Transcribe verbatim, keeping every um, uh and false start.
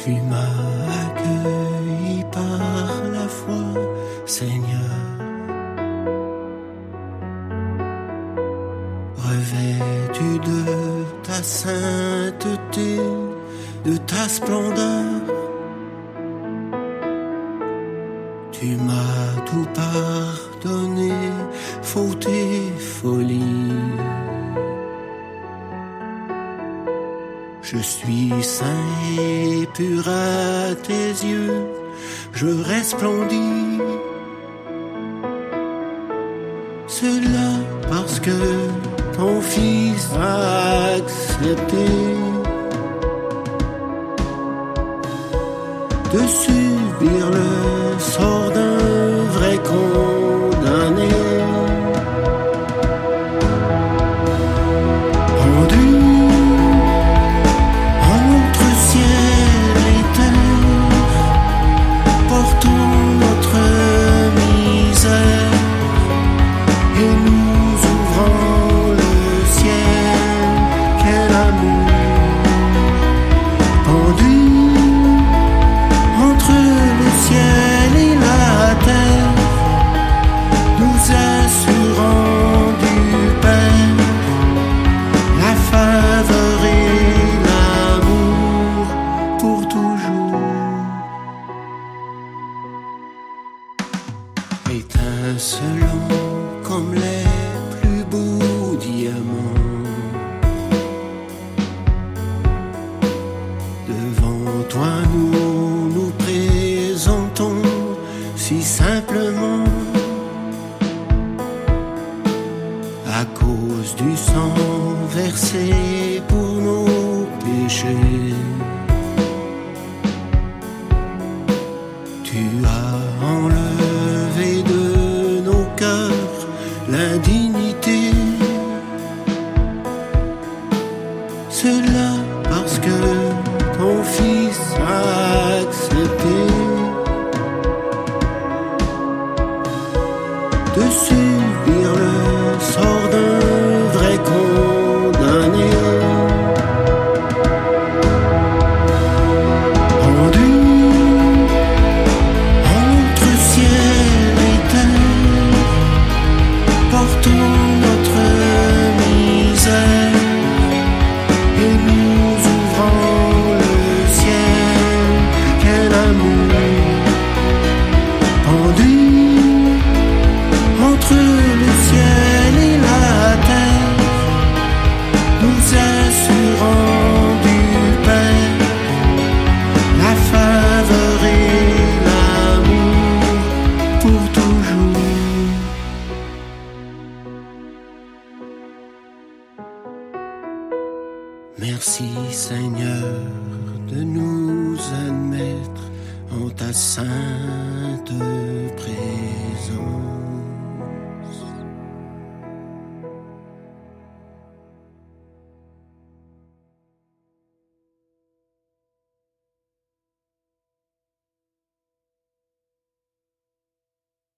Tu m'as accueilli par la foi, Seigneur. Revêtu de ta sainteté, de ta splendeur, tu m'as tout pardonné, faute et folie. Je suis saint et pur à tes yeux, je resplendis. Cela parce que ton Fils a accepté de subir le sort d'un vrai condamné. Rendu entre ciel et terre, portant notre misère et nous ouvrant le ciel. Quel amour! Pendu entre le ciel et la terre, nous assurant du Père la faveur et l'amour pour toujours. Étincelant comme les plus beaux diamants, devant toi nous nous présentons si simplement, à cause du sang versé pour nos péchés. Tu as enlevé de nos cœurs l'indignité. Cela parce que ton Fils a accepté de subir le sort d'un vrai condamné. Rendu entre ciel et terre, portant notre misère et nous ouvrant le ciel. Quel amour! Pendu entre le ciel et la terre, nous assurant du Père la faveur et l'amour pour toujours. Merci Seigneur de nous admettre en ta sainte présence.